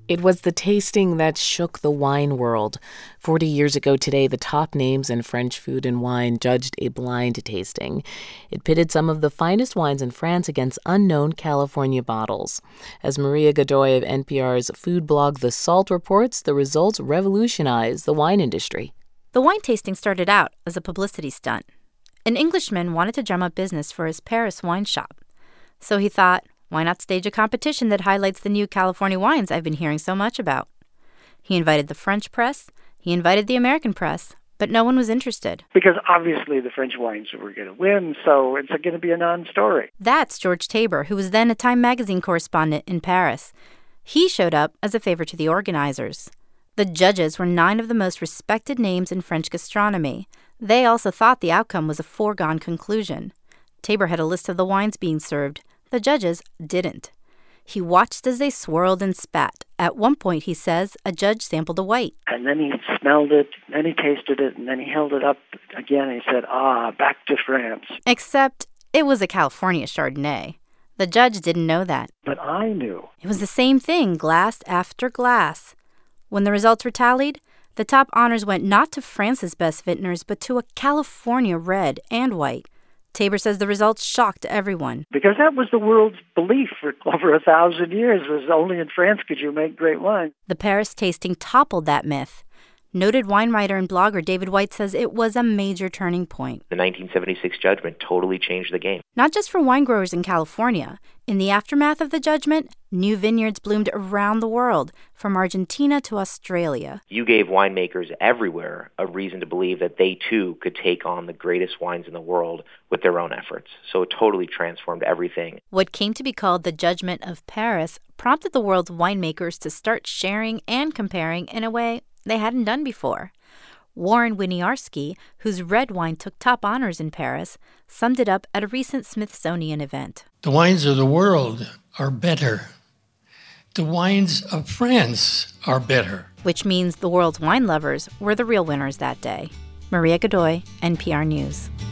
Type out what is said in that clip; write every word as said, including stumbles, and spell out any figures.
It was the tasting that shook the wine world. Forty years ago today, the top names in French food and wine judged a blind tasting. It pitted some of the finest wines in France against unknown California bottles. As Maria Godoy of N P R's food blog The Salt reports, the results revolutionized the wine industry. The wine tasting started out as a publicity stunt. An Englishman wanted to drum up business for his Paris wine shop. So he thought, why not stage a competition that highlights the new California wines I've been hearing so much about? He invited the French press, he invited the American press, but no one was interested. Because obviously the French wines were going to win, so it's going to be a non-story. That's George Tabor, who was then a Time magazine correspondent in Paris. He showed up as a favor to the organizers. The judges were nine of the most respected names in French gastronomy. They also thought the outcome was a foregone conclusion. Tabor had a list of the wines being served. The judges didn't. He watched as they swirled and spat. At one point, he says, a judge sampled a white. And then he smelled it, then he tasted it, and then he held it up again and he said, ah, back to France. Except it was a California Chardonnay. The judge didn't know that. But I knew. It was the same thing, glass after glass. When the results were tallied, the top honors went not to France's best vintners, but to a California red and white. Tabor says the results shocked everyone. Because that was the world's belief for over a thousand years, was only in France could you make great wine. The Paris tasting toppled that myth. Noted wine writer and blogger David White says it was a major turning point. The nineteen seventy-six judgment totally changed the game. Not just for wine growers in California. In the aftermath of the judgment, new vineyards bloomed around the world, from Argentina to Australia. You gave winemakers everywhere a reason to believe that they, too, could take on the greatest wines in the world with their own efforts. So it totally transformed everything. What came to be called the Judgment of Paris prompted the world's winemakers to start sharing and comparing in a way they hadn't done before. Warren Winiarski, whose red wine took top honors in Paris, summed it up at a recent Smithsonian event. The wines of the world are better. The wines of France are better. Which means the world's wine lovers were the real winners that day. Maria Godoy, N P R News.